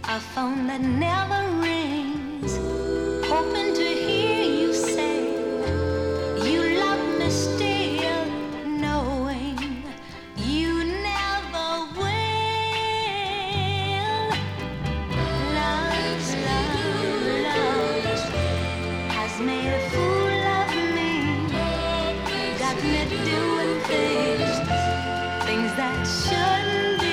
A phone that never rings, hoping to hear you say you love me still, knowing you never will. Love has made a fool of me, got me doing things that shouldn't be.